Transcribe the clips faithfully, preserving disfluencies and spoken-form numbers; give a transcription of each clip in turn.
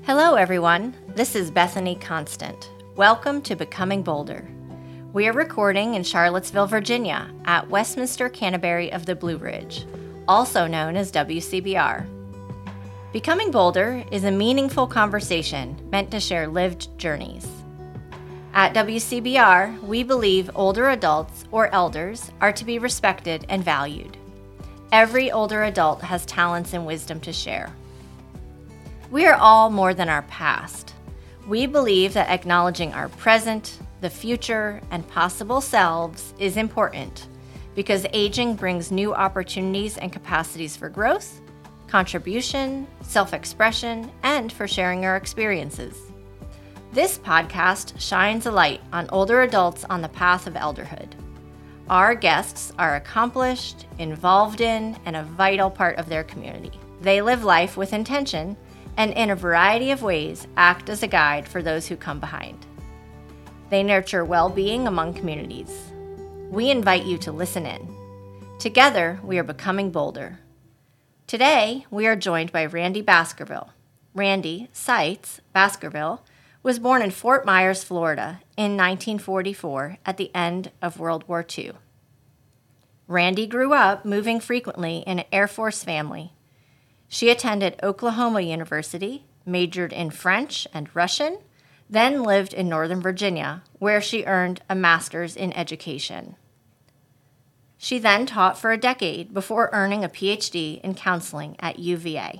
Hello, everyone. This is Bethany Constant. Welcome to Becoming Bolder. We are recording in Charlottesville, Virginia, at Westminster Canterbury of the Blue Ridge, also known as W C B R. Becoming Bolder is a meaningful conversation meant to share lived journeys. At W C B R, we believe older adults or elders are to be respected and valued. Every older adult has talents and wisdom to share. We are all more than our past. We believe that acknowledging our present, the future, and possible selves is important because aging brings new opportunities and capacities for growth, contribution, self-expression, and for sharing our experiences. This podcast shines a light on older adults on the path of elderhood. Our guests are accomplished, involved in, and a vital part of their community. They live life with intention and in a variety of ways act as a guide for those who come behind. They nurture well-being among communities. We invite you to listen in. Together, we are becoming bolder. Today, we are joined by Randy Baskerville. Randy Seitz Baskerville was born in Fort Myers, Florida in nineteen forty-four at the end of World War Two. Randy grew up moving frequently in an Air Force family. She attended Oklahoma University, majored in French and Russian, then lived in Northern Virginia, where she earned a master's in education. She then taught for a decade before earning a P H D in counseling at U V A.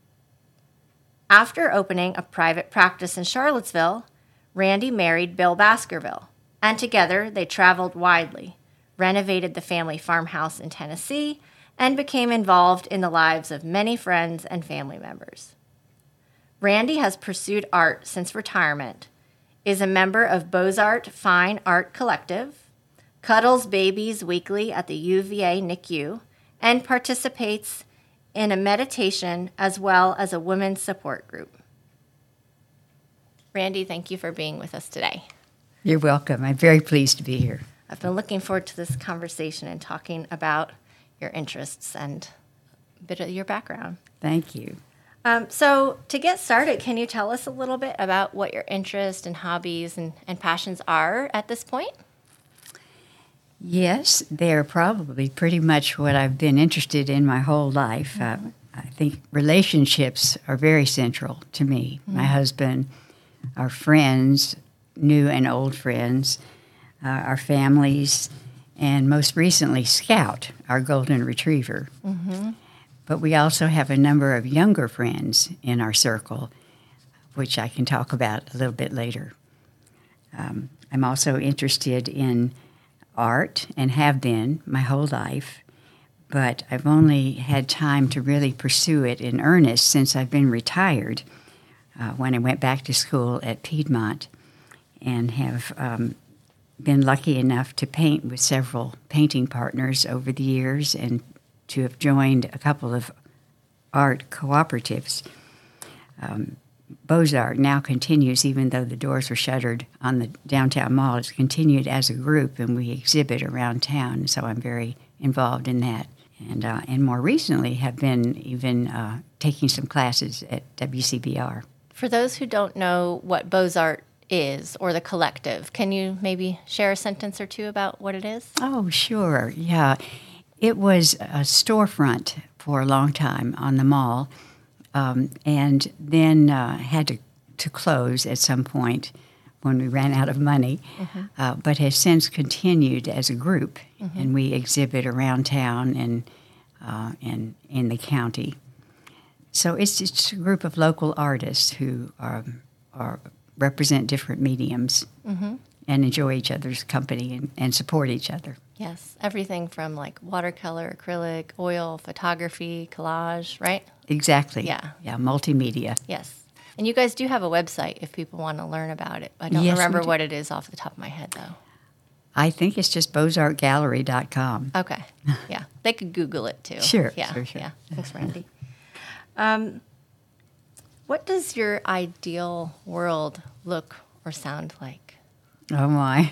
After opening a private practice in Charlottesville, Randy married Bill Baskerville, and together they traveled widely, renovated the family farmhouse in Tennessee, and became involved in the lives of many friends and family members. Randy has pursued art since retirement, is a member of Beaux-Arts Fine Art Collective, cuddles babies weekly at the U V A N I C U, and participates in a meditation as well as a women's support group. Randy, thank you for being with us today. You're welcome. I'm very pleased to be here. I've been looking forward to this conversation and talking about your interests and a bit of your background. Thank you. Um, so to get started, can you tell us a little bit about what your interests and hobbies and, and passions are at this point? Yes, they're probably pretty much what I've been interested in my whole life. Mm-hmm. Uh, I think relationships are very central to me. Mm-hmm. My husband, our friends, new and old friends, uh, our families, and most recently, Scout, our golden retriever. Mm-hmm. But we also have a number of younger friends in our circle, which I can talk about a little bit later. Um, I'm also interested in art and have been my whole life, but I've only had time to really pursue it in earnest since I've been retired uh, when I went back to school at Piedmont and have um, been lucky enough to paint with several painting partners over the years and to have joined a couple of art cooperatives. Um, Beaux-Arts now continues, even though the doors were shuttered on the downtown mall. It's continued as a group, and we exhibit around town, so I'm very involved in that. And uh, and more recently have been even uh, taking some classes at W C B R. For those who don't know what Beaux-Arts is, or the collective, can you maybe share a sentence or two about what it is? Oh, sure, yeah. It was a storefront for a long time on the mall, um, and then uh, had to, to close at some point when we ran out of money, mm-hmm. uh, but has since continued as a group, mm-hmm. and we exhibit around town and, uh, and in the county. So it's just a group of local artists who are, are represent different mediums mm-hmm. and enjoy each other's company and, and support each other. Yes, everything from like watercolor, acrylic, oil, photography, collage, right? Exactly. Yeah. Yeah, multimedia. Yes. And you guys do have a website if people want to learn about it. I don't yes, remember what it is off the top of my head, though. I think it's just beaux art gallery dot com. Okay. Yeah. They could Google it, too. Sure. Yeah. Sure, sure. Yeah. Thanks, Randy. Um, what does your ideal world look or sound like? Oh, my.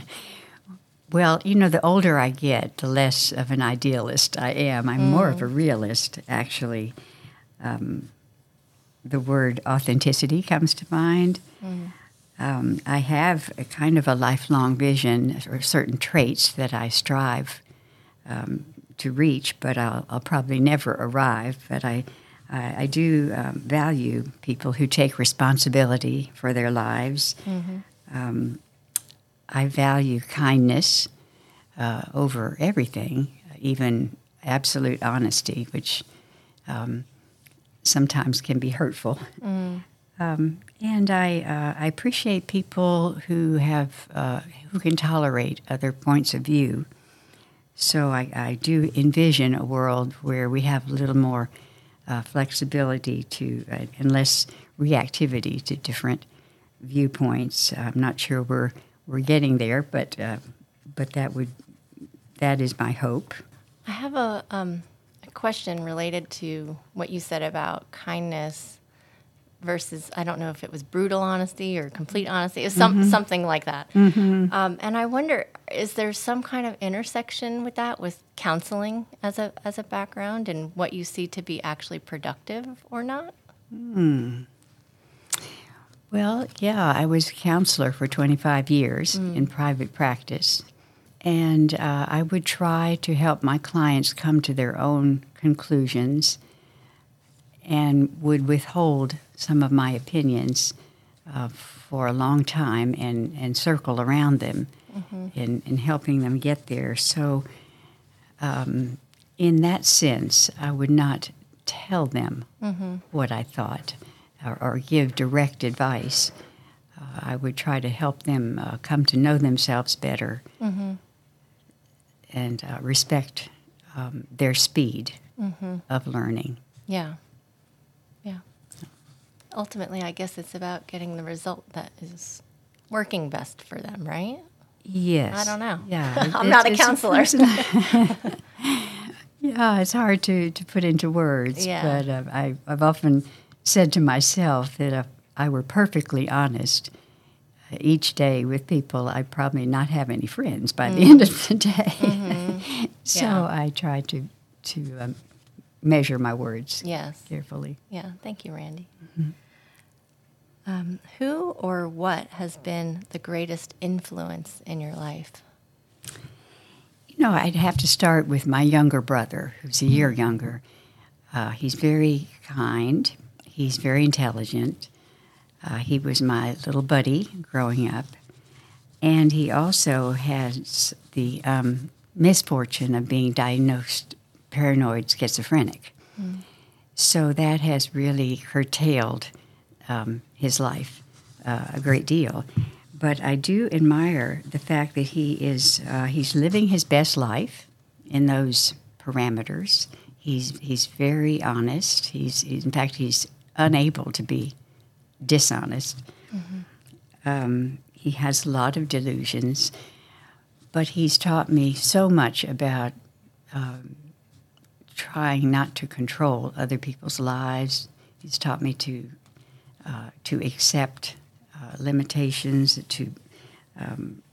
Well, you know, the older I get, the less of an idealist I am. I'm mm. more of a realist, actually. Um, the word authenticity comes to mind. Mm. Um, I have a kind of a lifelong vision or certain traits that I strive um, to reach, but I'll, I'll probably never arrive. But I, I, I do um, value people who take responsibility for their lives. Mm-hmm. Um, I value kindness uh, over everything, even absolute honesty, which um, sometimes can be hurtful. Mm. Um, and I, uh, I appreciate people who have uh, who can tolerate other points of view. So I, I do envision a world where we have a little more uh, flexibility to uh, and less reactivity to different viewpoints. I'm not sure we're we're getting there, but uh, but that would that is my hope. I have a, um, a question related to what you said about kindness versus, I don't know if it was brutal honesty or complete honesty. It was some, mm-hmm. something like that. Mm-hmm. Um, and I wonder, is there some kind of intersection with that, with counseling as a as a background and what you see to be actually productive or not? Hmm. Well, yeah, I was a counselor for twenty-five years mm. in private practice. And uh, I would try to help my clients come to their own conclusions and would withhold some of my opinions uh, for a long time and, and circle around them mm-hmm. in, in helping them get there. So um, in that sense, I would not tell them mm-hmm. what I thought or, or give direct advice. Uh, I would try to help them uh, come to know themselves better mm-hmm. and uh, respect um, their speed mm-hmm. of learning. Yeah. Yeah. Ultimately, I guess it's about getting the result that is working best for them, right? Yes. I don't know. Yeah. I'm not a counselor. Yeah, it's hard to, to put into words. Yeah. But uh, I, I've often said to myself that if I were perfectly honest each day with people, I'd probably not have any friends by mm. the end of the day. Mm-hmm. So yeah. I try to to um, measure my words yes. carefully. Yeah, thank you, Randy. Mm-hmm. Um, who or what has been the greatest influence in your life? You know, I'd have to start with my younger brother, who's a year younger. Uh, he's very kind. He's very intelligent. Uh, he was my little buddy growing up. And he also has the um, misfortune of being diagnosed paranoid schizophrenic. Mm. So that has really curtailed um, his life uh, a great deal. But I do admire the fact that he is uh, he's living his best life in those parameters. He's he's very honest. He's, he's in fact he's unable to be dishonest. Mm-hmm. Um, he has a lot of delusions, but he's taught me so much about um, trying not to control other people's lives. He's taught me to uh, to accept uh, limitations, to um,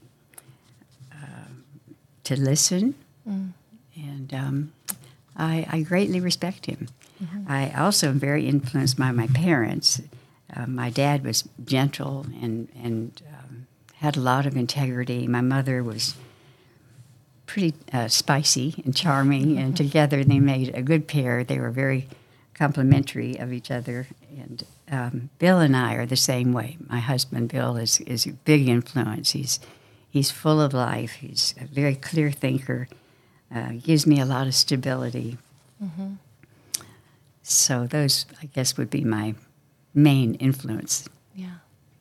uh, to listen, mm. and um, I, I greatly respect him. Mm-hmm. I also am very influenced by my parents. Uh, my dad was gentle and and um, had a lot of integrity. My mother was pretty uh, spicy and charming, and together they made a good pair. They were very complimentary of each other. And um, Bill and I are the same way. My husband, Bill, is is a big influence. He's he's full of life. He's a very clear thinker. Uh, gives me a lot of stability. Mm-hmm. So those, I guess, would be my main influence. Yeah.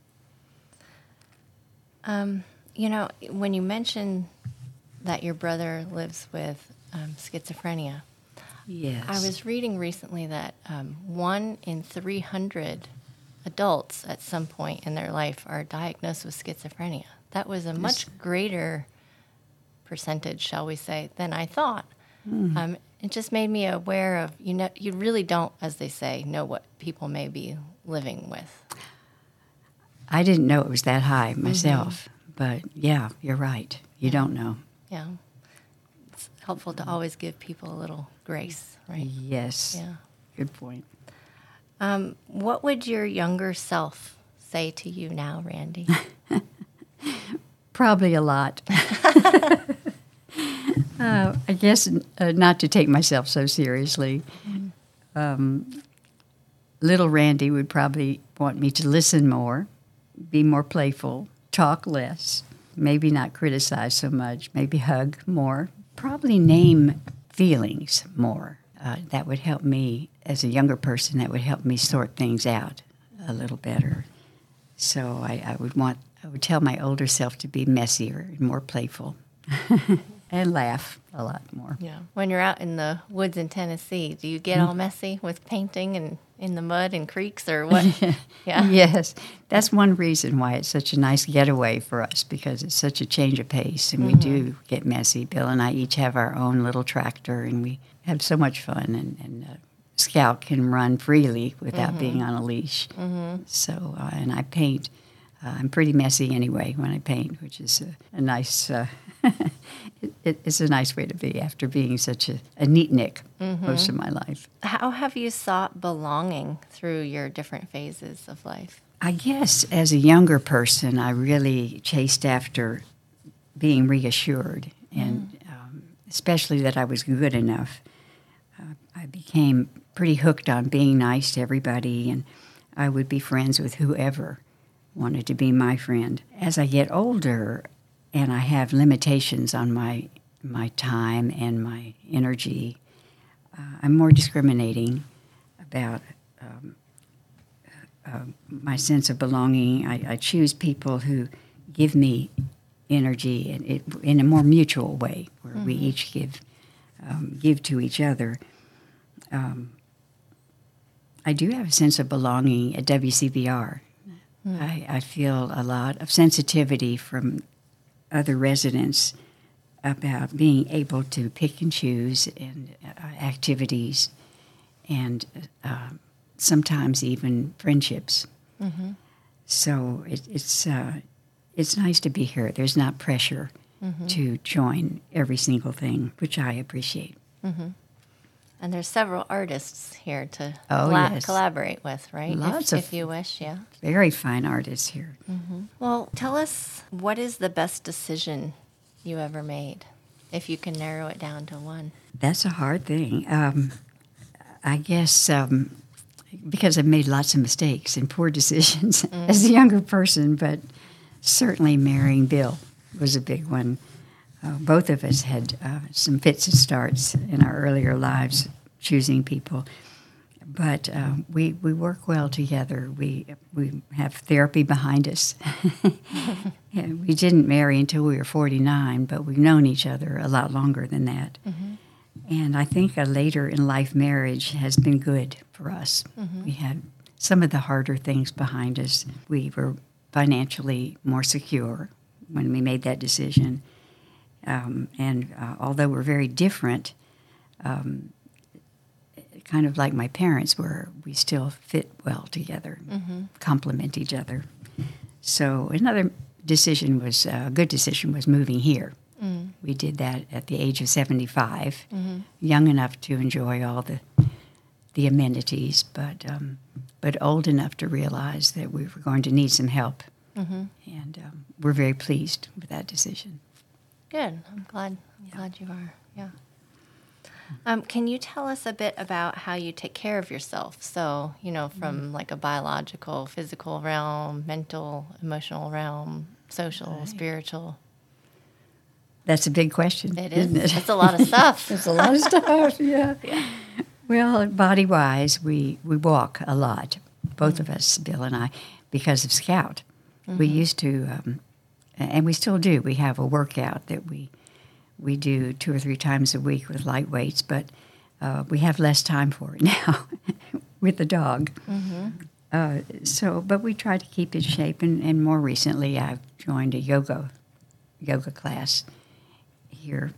Um, you know, when you mentioned that your brother lives with um, schizophrenia, yes, I was reading recently that um, one in three hundred adults at some point in their life are diagnosed with schizophrenia. That was a much greater percentage, shall we say, than I thought. Mm. Um, it just made me aware of, you know, you really don't, as they say, know what people may be living with. I didn't know it was that high myself, mm-hmm. but yeah, you're right. You yeah. don't know. Yeah. It's helpful to always give people a little grace, right? Yes. Yeah. Good point. Um, what would your younger self say to you now, Randy? Probably a lot. uh, I guess uh, not to take myself so seriously. Um, little Randy would probably want me to listen more, be more playful, talk less, maybe not criticize so much, maybe hug more, probably name feelings more. Uh, that would help me, as a younger person, that would help me sort things out a little better. So I, I would want, I would tell my older self to be messier and more playful and laugh a lot more. Yeah. When you're out in the woods in Tennessee, do you get all messy with painting and in the mud and creeks or what? Yeah. Yes. That's one reason why it's such a nice getaway for us, because it's such a change of pace, and mm-hmm. we do get messy. Bill and I each have our own little tractor, and we have so much fun, and, and uh, Scout can run freely without mm-hmm. being on a leash. Mm-hmm. So, uh, and I paint. Uh, I'm pretty messy anyway when I paint, which is a, a nice, uh, it, it, it's a nice way to be after being such a, a neatnik mm-hmm. most of my life. How have you sought belonging through your different phases of life? I guess as a younger person, I really chased after being reassured, and mm. um, especially that I was good enough. Uh, I became pretty hooked on being nice to everybody, and I would be friends with whoever wanted to be my friend. As I get older and I have limitations on my my time and my energy, uh, I'm more discriminating about um, uh, my sense of belonging. I, I choose people who give me energy in, it, in a more mutual way, where mm-hmm. we each give um, give to each other. Um, I do have a sense of belonging at W C B R. Mm. I, I feel a lot of sensitivity from other residents about being able to pick and choose in uh, activities and uh, sometimes even friendships. Mm-hmm. So it, it's uh, it's nice to be here. There's not pressure mm-hmm. to join every single thing, which I appreciate. Mm-hmm. And there's several artists here to oh, colla- yes. collaborate with, right? Lots if, of if you wish, yeah. Very fine artists here. Mm-hmm. Well, tell us, what is the best decision you ever made, if you can narrow it down to one? That's a hard thing. Um, I guess um, because I've made lots of mistakes and poor decisions mm. as a younger person, but certainly marrying Bill was a big one. Uh, both of us had uh, some fits and starts in our earlier lives choosing people, but uh, we we work well together. We we have therapy behind us. And we didn't marry until we were forty-nine, but we've known each other a lot longer than that. Mm-hmm. And I think a later in life marriage has been good for us. Mm-hmm. We had some of the harder things behind us. We were financially more secure when we made that decision. Um, and uh, although we're very different, um, kind of like my parents were, we still fit well together, mm-hmm. complement each other. So another decision was, uh, a good decision was moving here. Mm. We did that at the age of seventy-five, mm-hmm. young enough to enjoy all the the amenities, but um, but old enough to realize that we were going to need some help. Mm-hmm. And um, we're very pleased with that decision. Good. I'm glad. I'm yeah. glad you are. Yeah. Um, can you tell us a bit about how you take care of yourself? So, you know, from mm. like a biological, physical realm, mental, emotional realm, social, right. spiritual. That's a big question. It is. Isn't it? It's a lot of stuff. It's a lot of stuff. Yeah. yeah. Well, body-wise, we we walk a lot. Both mm. of us, Bill and I, because of Scout. Mm-hmm. We used to. Um, And we still do. We have a workout that we we do two or three times a week with light weights, but uh, we have less time for it now with the dog. Mm-hmm. Uh, so, but we try to keep in shape. And, and more recently, I've joined a yoga yoga class here.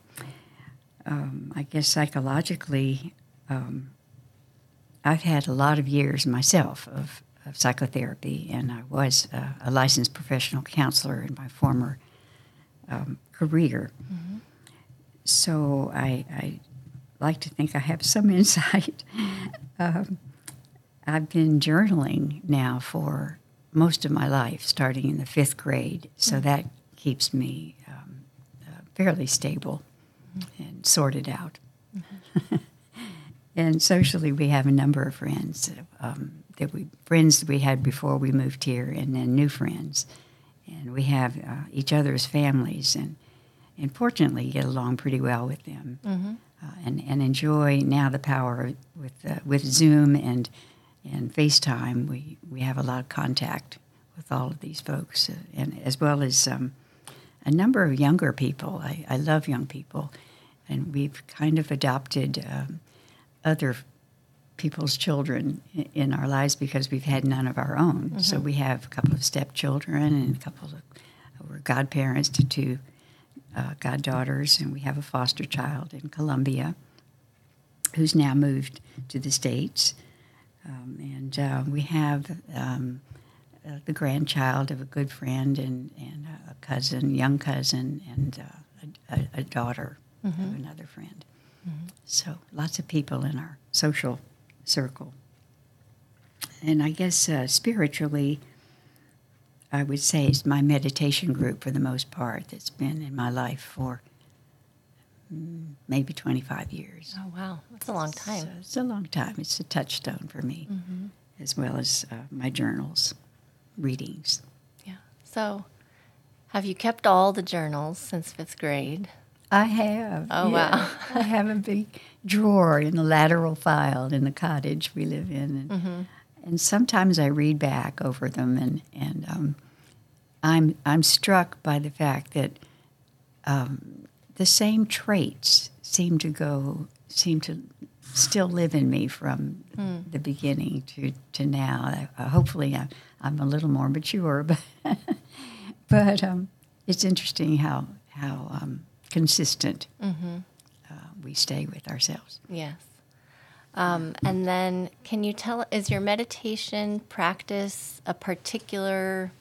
Um, I guess psychologically, um, I've had a lot of years myself of. of psychotherapy, and I was uh, a licensed professional counselor in my former um, career. Mm-hmm. So I, I like to think I have some insight. um, I've been journaling now for most of my life, starting in the fifth grade, so mm-hmm. that keeps me um, uh, fairly stable mm-hmm. and sorted out. Mm-hmm. And socially, we have a number of friends um, that we friends that we had before we moved here, and then new friends, and we have uh, each other's families, and and fortunately get along pretty well with them, mm-hmm. uh, and and enjoy now the power with uh, with Zoom and and FaceTime. We we have a lot of contact with all of these folks, uh, and as well as um, a number of younger people. I, I love young people, and we've kind of adopted. Um, other people's children in our lives because we've had none of our own. Mm-hmm. So we have a couple of stepchildren and a couple of we're godparents to two uh, goddaughters, and we have a foster child in Colombia who's now moved to the States. Um, and uh, we have um, uh, the grandchild of a good friend and, and a cousin, young cousin, and uh, a, a daughter mm-hmm. of another friend. Mm-hmm. So lots of people in our social circle. And I guess uh, spiritually, I would say it's my meditation group for the most part that's been in my life for mm, maybe twenty-five years. Oh, wow. That's a long time. So it's a long time. It's a touchstone for me, mm-hmm. as well as uh, my journals, readings. Yeah. So have you kept all the journals since fifth grade? I have. Oh, yeah. wow. I have a big drawer in the lateral file in the cottage we live in. And, mm-hmm. and sometimes I read back over them, and, and um, I'm, I'm struck by the fact that um, the same traits seem to go, seem to still live in me from mm. the beginning to, to now. Uh, hopefully I'm, I'm a little more mature, but, but um, it's interesting how, how um, consistent mm-hmm. uh, we stay with ourselves. Yes. Um, and then can you tell, is your meditation practice a particular,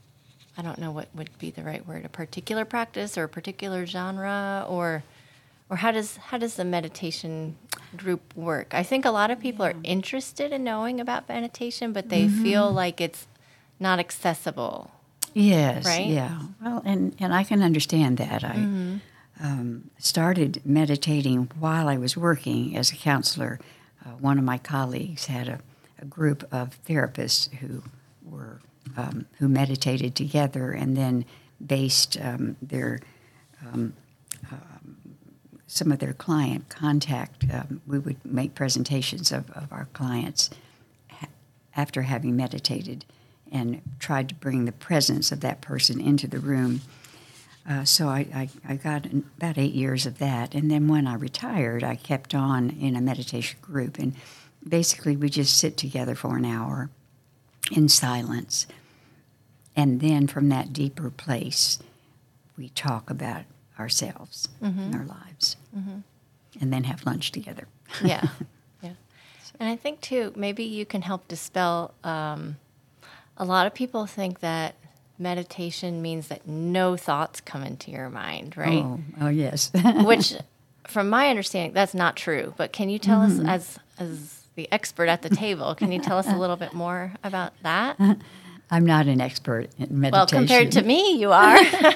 I don't know what would be the right word, a particular practice or a particular genre, or or how does how does the meditation group work? I think a lot of people yeah. are interested in knowing about meditation, but they mm-hmm. feel like it's not accessible. Yes, right? Yeah. Well, and, and I can understand that. I mm-hmm. um, started meditating while I was working as a counselor. Uh, one of my colleagues had a, a group of therapists who were um, who meditated together, and then based um, their um, um, some of their client contact. Um, we would make presentations of, of our clients ha- after having meditated, and tried to bring the presence of that person into the room. Uh, so I, I, I got about eight years of that. And then when I retired, I kept on in a meditation group. And basically we just sit together for an hour in silence. And then from that deeper place, we talk about ourselves mm-hmm. and our lives. Mm-hmm. And then have lunch together. Yeah, yeah. And I think, too, maybe you can help dispel... Um, a lot of people think that meditation means that no thoughts come into your mind, right? Oh, oh yes. Which, from my understanding, that's not true. But can you tell mm-hmm. us, as as the expert at the table, can you tell us a little bit more about that? I'm not an expert in meditation. Well, compared to me, you are.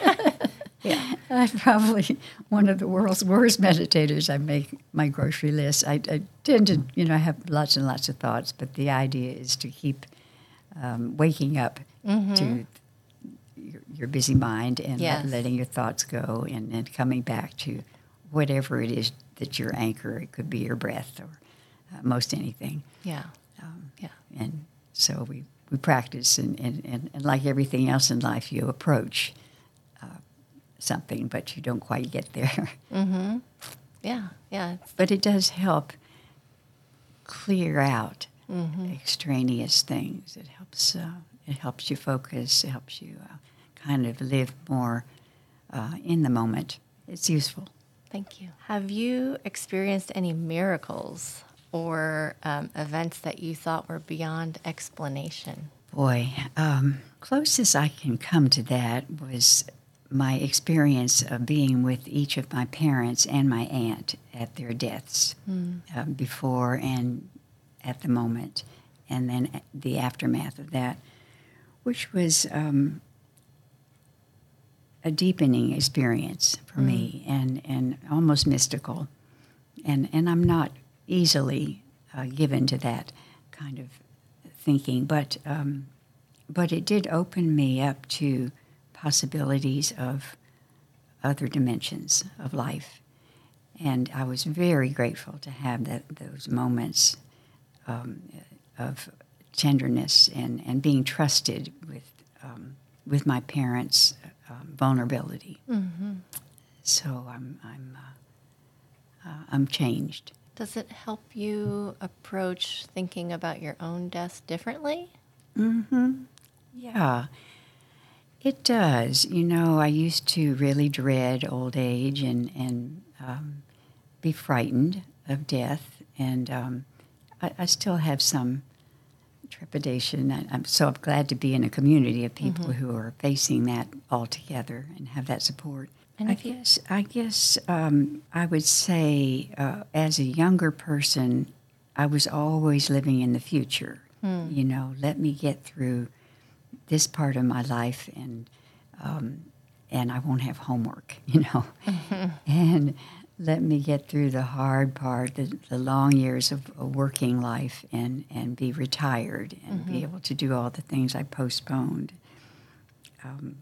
Yeah. I'm probably one of the world's worst meditators. I make my grocery list. I, I tend to, you know, have lots and lots of thoughts, but the idea is to keep Um, waking up mm-hmm. to your, your busy mind and yes. let, letting your thoughts go, and then coming back to whatever it is that's your anchor. It could be your breath or uh, most anything. Yeah. Um, yeah. And so we, we practice, and, and, and, and like everything else in life, you approach uh, something, but you don't quite get there. Mm-hmm. Yeah, yeah. But it does help clear out Mm-hmm. extraneous things. It helps. Uh, it helps you focus. It helps you uh, kind of live more uh, in the moment. It's useful. Thank you. Have you experienced any miracles or um, events that you thought were beyond explanation? Boy, um, closest I can come to that was my experience of being with each of my parents and my aunt at their deaths mm. uh, before and at the moment, and then the aftermath of that, which was um, a deepening experience for mm. me, and, and almost mystical. And and I'm not easily uh, given to that kind of thinking, but um, but it did open me up to possibilities of other dimensions of life, and I was very grateful to have that those moments um, of tenderness and, and being trusted with um, with my parents' um, vulnerability. Mm-hmm. So I'm I'm uh, uh, I'm changed. Does it help you approach thinking about your own death differently? Mm-hmm. Yeah, it does. You know, I used to really dread old age and, and um, be frightened of death. And um, I, I still have some trepidation. I, I'm so glad to be in a community of people mm-hmm. who are facing that all together and have that support. And I guess I guess um, I would say, uh, as a younger person, I was always living in the future. Hmm. You know, let me get through this part of my life, and um, and I won't have homework. You know, mm-hmm. and let me get through the hard part, the, the long years of a working life, and and be retired and mm-hmm. be able to do all the things I postponed. Um,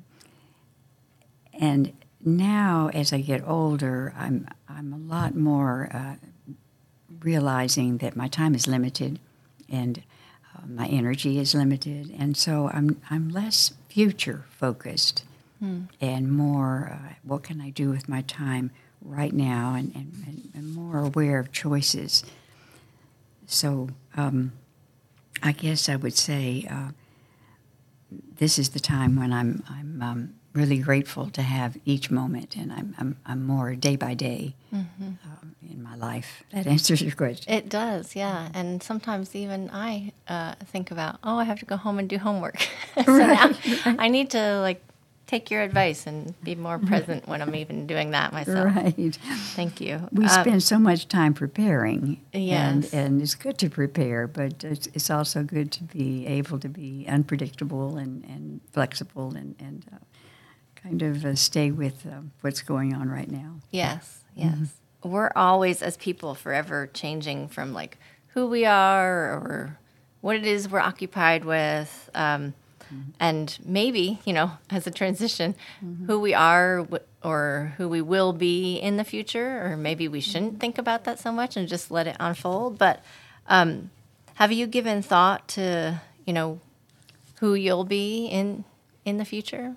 and Now, as I get older, I'm I'm a lot more uh, realizing that my time is limited, and uh, my energy is limited, and so I'm I'm less future focused, hmm. and more uh, what can I do with my time right now, and and, and more aware of choices. So um, I guess I would say uh, this is the time when I'm I'm. Um, really grateful to have each moment, and I'm I'm, I'm more day by day mm-hmm. um, in my life. That answers your question. It does, yeah. And sometimes even I uh, think about, oh, I have to go home and do homework. so right, now right. I need to like take your advice and be more present when I'm even doing that myself. Right. Thank you. We um, spend so much time preparing. Yes. And, and it's good to prepare, but it's, it's also good to be able to be unpredictable and, and flexible and, and uh, kind of uh, stay with uh, what's going on right now. Yes, yes. Mm-hmm. We're always, as people, forever changing from like who we are or what it is we're occupied with, um, mm-hmm. and maybe, you know, as a transition, mm-hmm. who we are w- or who we will be in the future, or maybe we shouldn't think about that so much and just let it unfold. But um, have you given thought to, you know, who you'll be in in the future?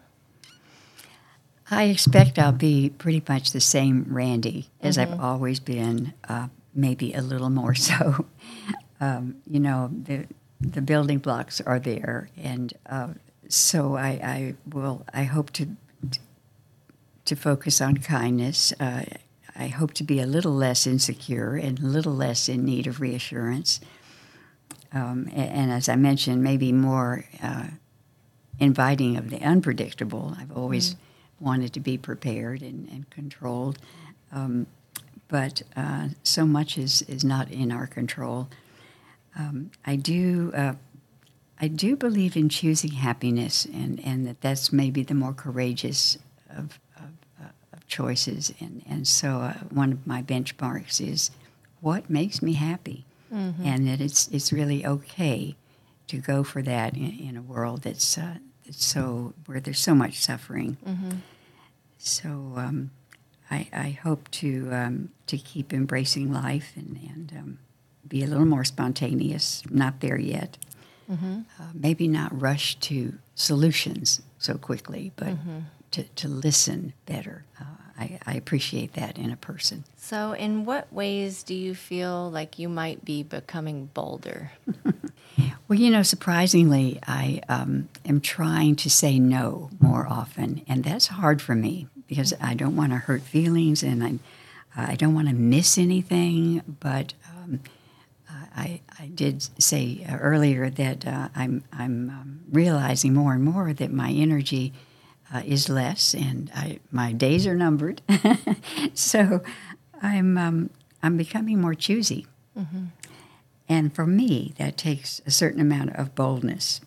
I expect I'll be pretty much the same Randy as mm-hmm. I've always been, uh, maybe a little more so. um, you know, the the building blocks are there, and uh, so I, I will. I hope to to focus on kindness. Uh, I hope to be a little less insecure and a little less in need of reassurance. Um, and, and as I mentioned, maybe more uh, inviting of the unpredictable. I've always mm. wanted to be prepared and, and controlled, um, but uh, so much is, is not in our control. Um, I do uh, I do believe in choosing happiness, and, and that that's maybe the more courageous of of, uh, of choices. And and so uh, one of my benchmarks is what makes me happy, mm-hmm. and that it's it's really okay to go for that in, in a world that's uh, that's so where there's so much suffering. Mm-hmm. So um, I, I hope to um, to keep embracing life and and um, be a little more spontaneous. Not there yet. Mm-hmm. Uh, maybe not rush to solutions so quickly, but mm-hmm. to, to listen better. Uh, I, I appreciate that in a person. So in what ways do you feel like you might be becoming bolder? Well, you know, surprisingly, I um, am trying to say no more often, and that's hard for me because I don't want to hurt feelings, and I, I don't want to miss anything, but um, I, I did say earlier that uh, I'm, I'm um, realizing more and more that my energy uh, is less, and I, my days are numbered. So I'm um, I'm becoming more choosy, mm-hmm. And for me, that takes a certain amount of boldness.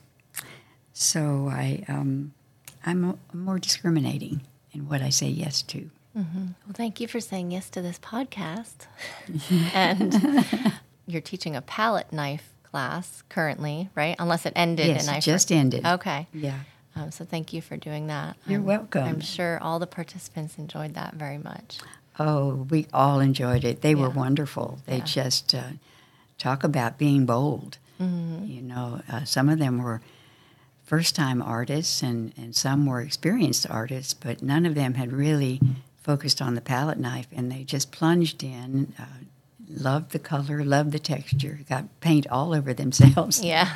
So I, um, I'm a, more discriminating in what I say yes to. Mm-hmm. Well, thank you for saying yes to this podcast. And you're teaching a palette knife class currently, right? Unless it ended. Yes, and I it just for- ended. Okay. Yeah. Um, so thank you for doing that. You're I'm, welcome. I'm sure all the participants enjoyed that very much. Oh, we all enjoyed it. They Yeah. were wonderful. They Yeah. just uh, talk about being bold. Mm-hmm. You know, uh, some of them were first-time artists, and, and some were experienced artists, but none of them had really focused on the palette knife, and they just plunged in, uh, loved the color, loved the texture, got paint all over themselves. Yeah.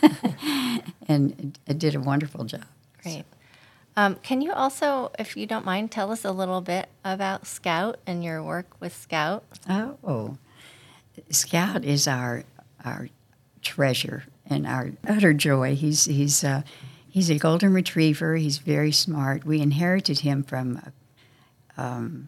And it did a wonderful job. Great. Um, can you also, if you don't mind, tell us a little bit about Scout and your work with Scout? Oh, Scout is our our treasure and our utter joy. He's he's uh, he's a golden retriever. He's very smart. We inherited him from a, um,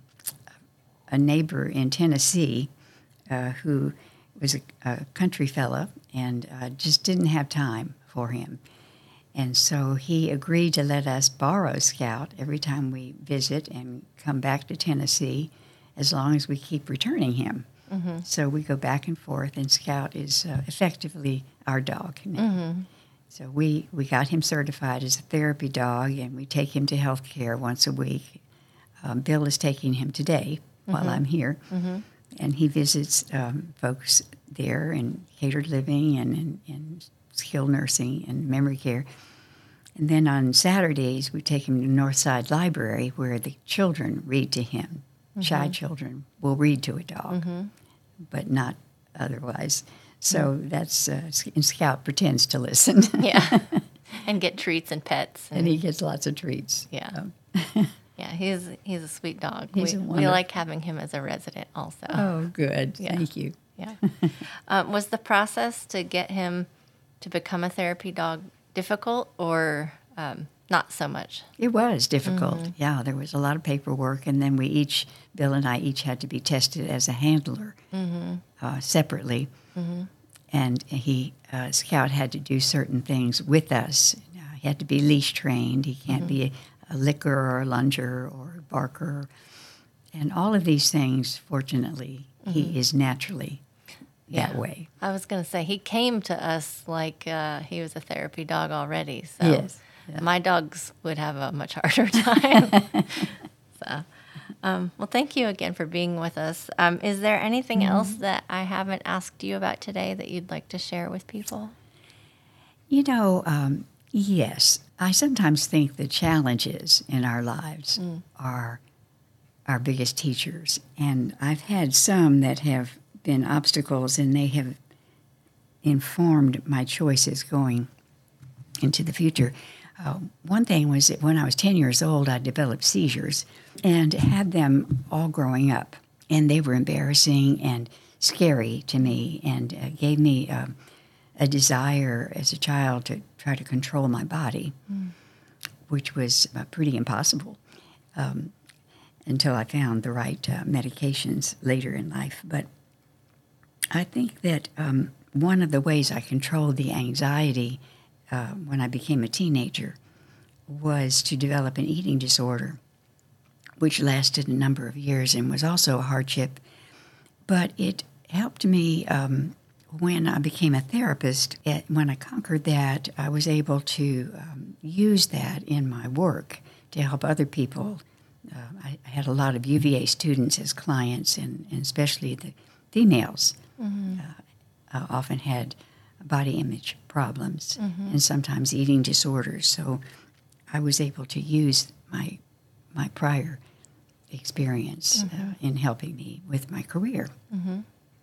a neighbor in Tennessee uh, who was a, a country fella and uh, just didn't have time for him. And so he agreed to let us borrow Scout every time we visit and come back to Tennessee, as long as we keep returning him. Mm-hmm. So we go back and forth, and Scout is uh, effectively our dog now. Mm-hmm. So we, we got him certified as a therapy dog, and we take him to health care once a week. Um, Bill is taking him today mm-hmm. while I'm here, mm-hmm. and he visits um, folks there in catered living and in, in skilled nursing and memory care. And then on Saturdays, we take him to Northside Library, where the children read to him. Mm-hmm. Shy children will read to a dog, mm-hmm. but not otherwise. So mm-hmm. that's, uh, and Scout pretends to listen. Yeah, and get treats and pets. And, and he gets lots of treats. Yeah. Um, yeah, he's he's a sweet dog. He's we, a we like having him as a resident also. Oh, good. Yeah. Thank you. Yeah. um, was the process to get him to become a therapy dog difficult or um, not so much? It was difficult. Mm-hmm. Yeah, there was a lot of paperwork, and then we each, Bill and I each had to be tested as a handler mm-hmm. uh, separately. Mm-hmm. And he, uh, Scout had to do certain things with us. Uh, he had to be leash trained. He can't mm-hmm. be a, a licker or a lunger or a barker. And all of these things, fortunately, mm-hmm. he is naturally that yeah. way. I was going to say, he came to us like uh, he was a therapy dog already. So yes. Yeah. My dogs would have a much harder time. so, um, well, thank you again for being with us. Um, is there anything mm-hmm. else that I haven't asked you about today that you'd like to share with people? You know, um, yes. I sometimes think the challenges in our lives mm. are our biggest teachers. And I've had some that have been obstacles, and they have informed my choices going into the future. Uh, one thing was that when I was ten years old, I developed seizures and had them all growing up. And they were embarrassing and scary to me, and uh, gave me uh, a desire as a child to try to control my body, mm. which was uh, pretty impossible um, until I found the right uh, medications later in life. But I think that um, one of the ways I controlled the anxiety uh, when I became a teenager was to develop an eating disorder, which lasted a number of years and was also a hardship. But it helped me um, when I became a therapist. When I conquered that, I was able to um, use that in my work to help other people. Uh, I, I had a lot of U V A students as clients, and, and especially the females. Mm-hmm. Uh, uh, often had body image problems mm-hmm. and sometimes eating disorders. So I was able to use my my prior experience mm-hmm. uh, in helping me with my career. Mm-hmm.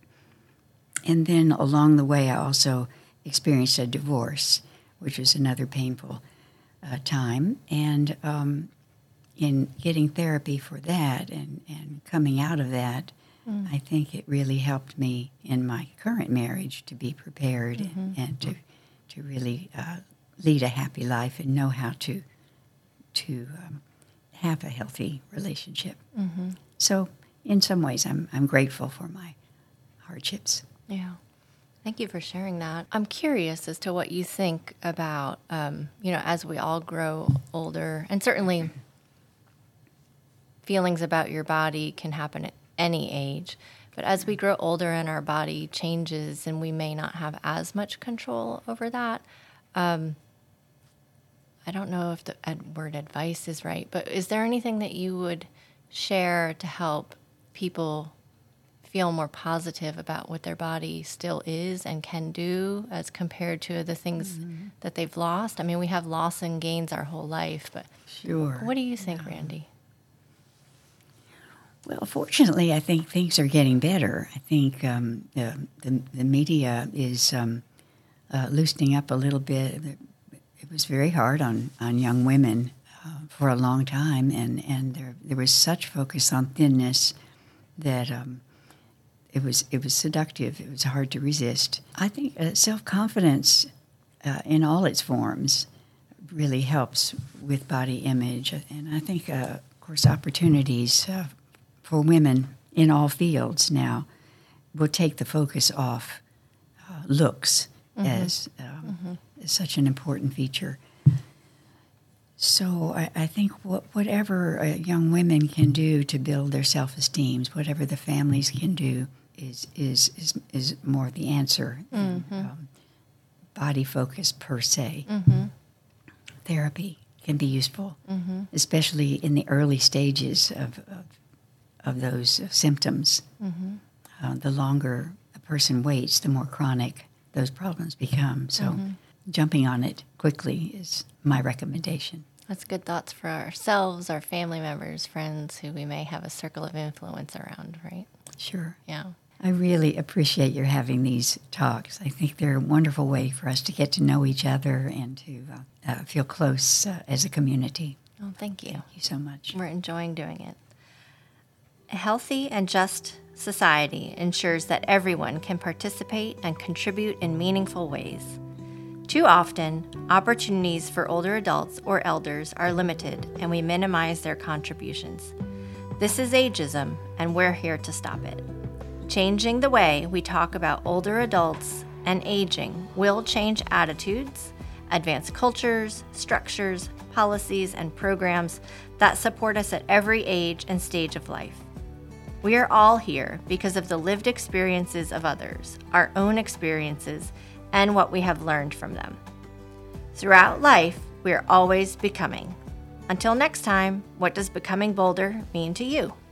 And then along the way, I also experienced a divorce, which was another painful uh, time. And um, in getting therapy for that and, and coming out of that, Mm. I think it really helped me in my current marriage to be prepared mm-hmm. and, and to to really uh, lead a happy life and know how to to um, have a healthy relationship. Mm-hmm. So, in some ways, I'm I'm grateful for my hardships. Yeah. Thank you for sharing that. I'm curious as to what you think about, um, you know, as we all grow older, and certainly feelings about your body can happen at any age. But as we grow older and our body changes and we may not have as much control over that, um, I don't know if the ad- word advice is right, but is there anything that you would share to help people feel more positive about what their body still is and can do as compared to the things mm-hmm. that they've lost? I mean, we have loss and gains our whole life, but sure. What do you think, yeah. Randy? Well, fortunately, I think things are getting better. I think um, the, the the media is um, uh, loosening up a little bit. It was very hard on, on young women uh, for a long time, and, and there there was such focus on thinness that um, it was it was seductive. It was hard to resist. I think uh, self-confidence uh, in all its forms really helps with body image, and I think, uh, of course, opportunities uh, for women in all fields now will take the focus off uh, looks mm-hmm. as, um, mm-hmm. as such an important feature. So I, I think what, whatever uh, young women can do to build their self-esteem, whatever the families can do, is is is, is more the answer than mm-hmm. um, body focus per se. Mm-hmm. Therapy can be useful, mm-hmm. especially in the early stages of, of of those symptoms. Mm-hmm. Uh, the longer a person waits, the more chronic those problems become. So mm-hmm. jumping on it quickly is my recommendation. That's good thoughts for ourselves, our family members, friends who we may have a circle of influence around, right? Sure. Yeah. I really appreciate your having these talks. I think they're a wonderful way for us to get to know each other and to uh, uh, feel close uh, as a community. Oh, thank you. Thank you so much. We're enjoying doing it. A healthy and just society ensures that everyone can participate and contribute in meaningful ways. Too often, opportunities for older adults or elders are limited, and we minimize their contributions. This is ageism, and we're here to stop it. Changing the way we talk about older adults and aging will change attitudes, advance cultures, structures, policies, and programs that support us at every age and stage of life. We are all here because of the lived experiences of others, our own experiences, and what we have learned from them. Throughout life, we are always becoming. Until next time, what does becoming bolder mean to you?